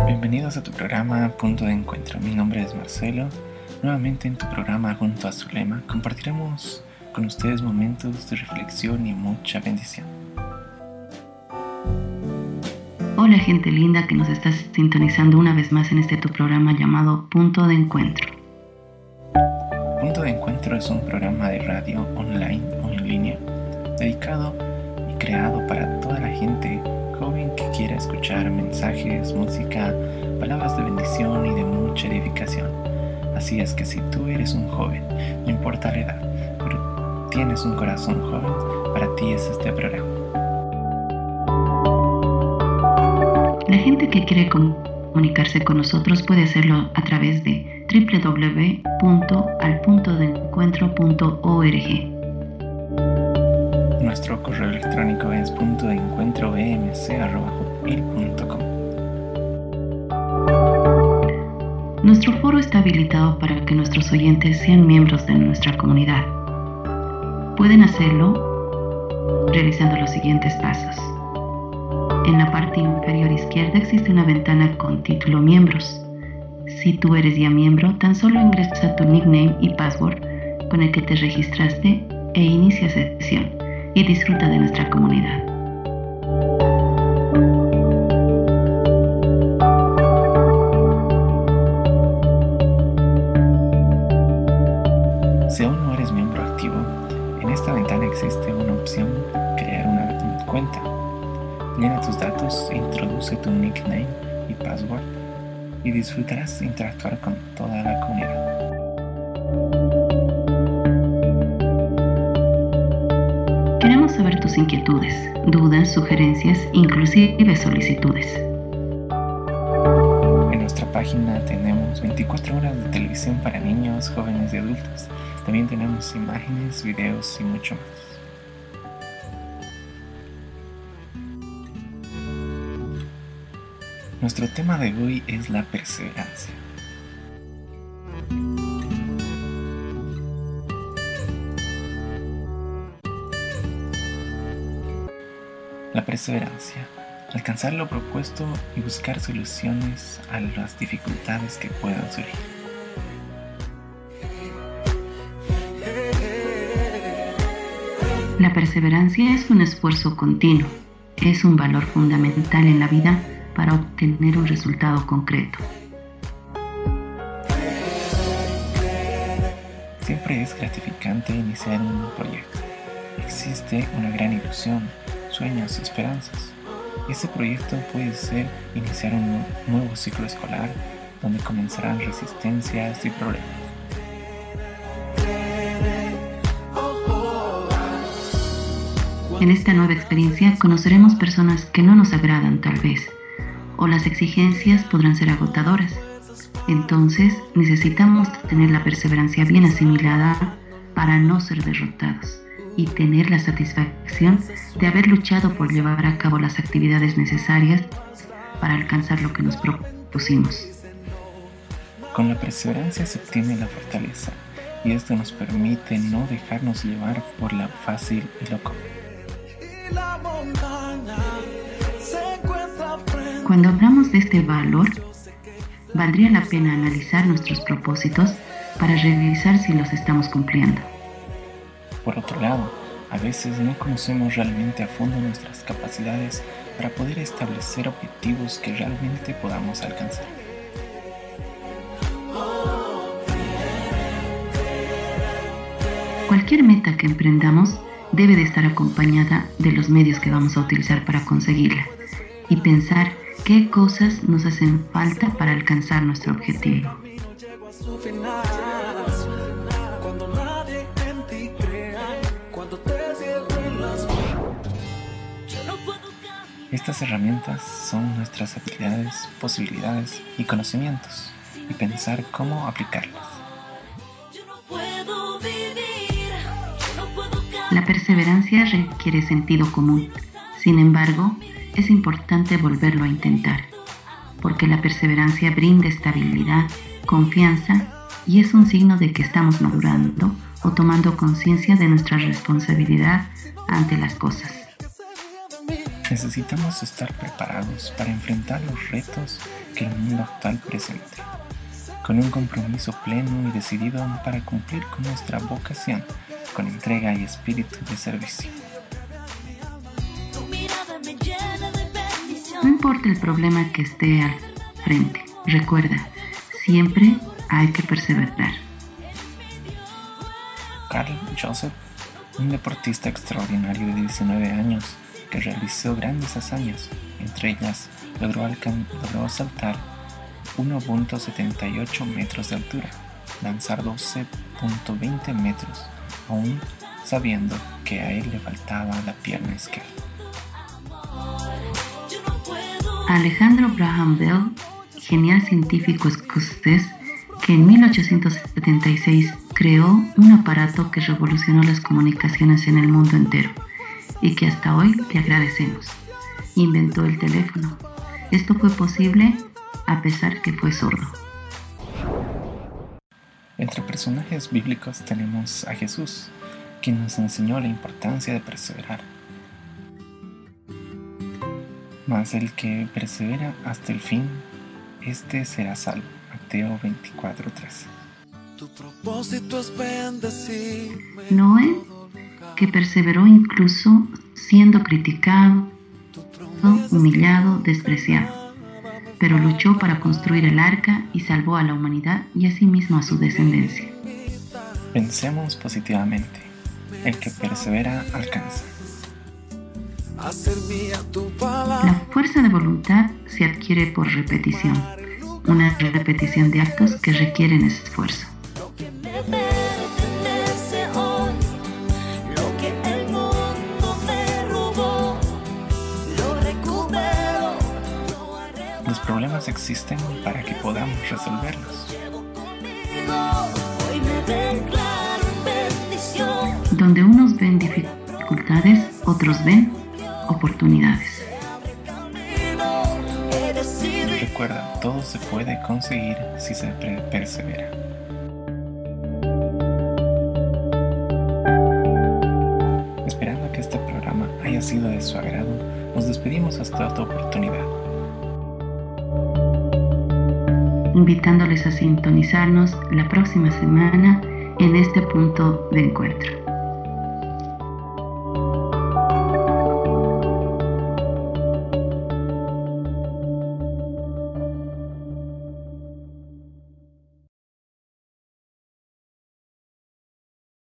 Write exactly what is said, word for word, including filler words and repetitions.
Bienvenidos a tu programa Punto de Encuentro. Mi nombre es Marcelo. Nuevamente en tu programa junto a Zulema compartiremos con ustedes momentos de reflexión y mucha bendición. Hola gente linda que nos estás sintonizando una vez más en este tu programa llamado Punto de Encuentro. Punto de Encuentro es un programa de radio online o en línea dedicado y creado para toda la gente joven que quiera escuchar mensajes, música, palabras de bendición y de mucha edificación. Así es que si tú eres un joven, no importa la edad, pero tienes un corazón joven, para ti es este programa. La gente que quiere comunicarse con nosotros puede hacerlo a través de doble u doble u doble u punto al punto de encuentro punto org. Nuestro correo electrónico es punto de encuentro e m c arroba hotmail punto com. Nuestro foro está habilitado para que nuestros oyentes sean miembros de nuestra comunidad. Pueden hacerlo realizando los siguientes pasos. En la parte inferior izquierda existe una ventana con título Miembros. Si tú eres ya miembro, tan solo ingresa tu nickname y password con el que te registraste e inicia sesión y disfruta de nuestra comunidad. Si aún no eres miembro activo, en esta ventana existe una opción Crear una cuenta. Llena tus datos, introduce tu nickname y password y disfrutarás de interactuar con toda la comunidad. Queremos saber tus inquietudes, dudas, sugerencias, inclusive solicitudes. En nuestra página tenemos veinticuatro horas de televisión para niños, jóvenes y adultos. También tenemos imágenes, videos y mucho más. Nuestro tema de hoy es la perseverancia. La perseverancia, alcanzar lo propuesto y buscar soluciones a las dificultades que puedan surgir. La perseverancia es un esfuerzo continuo, es un valor fundamental en la vida para obtener un resultado concreto. Siempre es gratificante iniciar un proyecto. Existe una gran ilusión, sueños, esperanzas. Ese proyecto puede ser iniciar un nuevo ciclo escolar donde comenzarán resistencias y problemas. En esta nueva experiencia conoceremos personas que no nos agradan tal vez, o las exigencias podrán ser agotadoras. Entonces necesitamos tener la perseverancia bien asimilada para no ser derrotados y tener la satisfacción de haber luchado por llevar a cabo las actividades necesarias para alcanzar lo que nos propusimos. Con la perseverancia se obtiene la fortaleza y esto nos permite no dejarnos llevar por la fácil y lo cómodo. Cuando hablamos de este valor, valdría la pena analizar nuestros propósitos para revisar si los estamos cumpliendo. Por otro lado, a veces no conocemos realmente a fondo nuestras capacidades para poder establecer objetivos que realmente podamos alcanzar. Cualquier meta que emprendamos debe de estar acompañada de los medios que vamos a utilizar para conseguirla y pensar qué cosas nos hacen falta para alcanzar nuestro objetivo. Estas herramientas son nuestras habilidades, posibilidades y conocimientos y pensar cómo aplicarlas. La perseverancia requiere sentido común. Sin embargo, es importante volverlo a intentar, porque la perseverancia brinda estabilidad, confianza y es un signo de que estamos madurando o tomando conciencia de nuestra responsabilidad ante las cosas. Necesitamos estar preparados para enfrentar los retos que el mundo actual presente, con un compromiso pleno y decidido para cumplir con nuestra vocación, con entrega y espíritu de servicio. No importa el problema que esté al frente, recuerda, siempre hay que perseverar. Karl Joseph, un deportista extraordinario de diecinueve años que realizó grandes hazañas, entre ellas logró, alcan- logró saltar uno punto setenta y ocho metros de altura, lanzar doce punto veinte metros, aún sabiendo que a él le faltaba la pierna izquierda. Alejandro Graham Bell, genial científico escocés que en mil ochocientos setenta y seis creó un aparato que revolucionó las comunicaciones en el mundo entero y que hasta hoy le agradecemos. Inventó el teléfono. Esto fue posible a pesar que fue sordo. Entre personajes bíblicos tenemos a Jesús, quien nos enseñó la importancia de perseverar. Mas el que persevera hasta el fin, este será salvo. Mateo veinticuatro trece. Noé, que perseveró incluso siendo criticado, humillado, despreciado, pero luchó para construir el arca y salvó a la humanidad y asimismo a su descendencia. Pensemos positivamente. El que persevera alcanza. La fuerza de voluntad se adquiere por repetición, una repetición de actos que requieren esfuerzo. Los problemas existen para que podamos resolverlos. Donde unos ven dificultades, otros ven oportunidades. Recuerda, todo se puede conseguir si se persevera. Esperando que este programa haya sido de su agrado, nos despedimos hasta otra oportunidad. Invitándoles a sintonizarnos la próxima semana en este punto de encuentro.